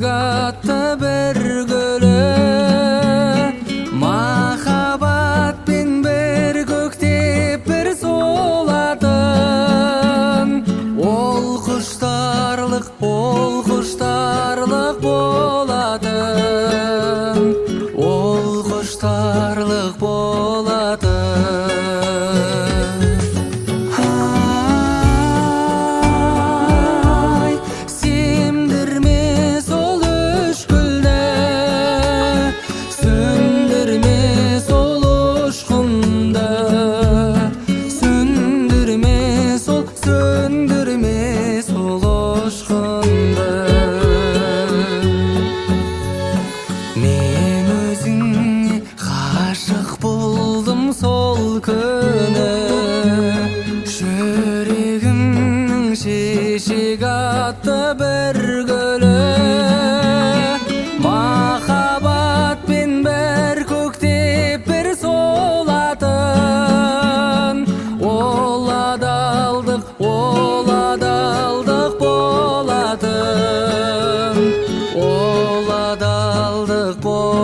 atты бергөлө махаббатпен бір көктеп бір солатын ол құштарлық болатын ол құштарлық болатын Мен өзіңе ғашық болдым сол күні жүрегімнің шешек атты бір гүлі махаббатпен бір көктеп бір солатын ол адалдық болатын ол адалдық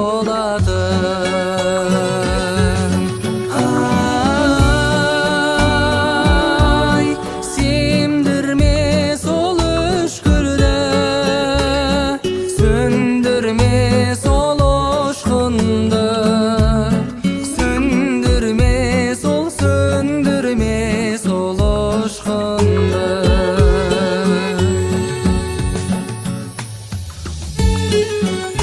болатын ай семдірме сол өшкүлді сөндірме сол ұшқынды сөндірме сол ұшқынды